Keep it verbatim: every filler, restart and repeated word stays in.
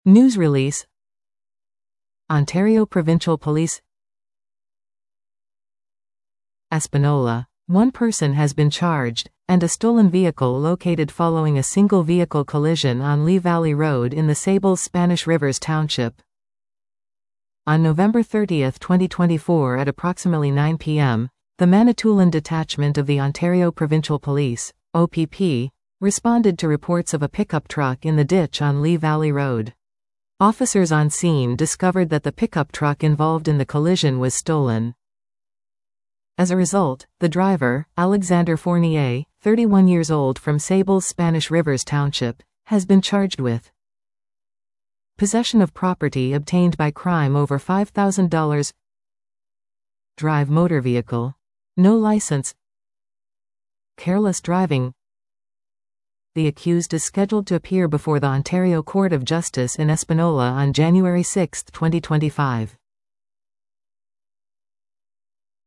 News release. Ontario Provincial Police. Espanola. One person has been charged, and a stolen vehicle located following a single vehicle collision on Lee Valley Road in the Sables Spanish Rivers Township. On November thirtieth twenty twenty-four at approximately nine p m, the Manitoulin Detachment of the Ontario Provincial Police, O P P, responded to reports of a pickup truck in the ditch on Lee Valley Road. Officers on scene discovered that the pickup truck involved in the collision was stolen. As a result, the driver, Alexander Fournier, thirty-one years old from Sables Spanish Rivers Township, has been charged with possession of property obtained by crime over five thousand dollars, drive motor vehicle, no license, careless driving. The accused is scheduled to appear before the Ontario Court of Justice in Espanola on January sixth twenty twenty-five.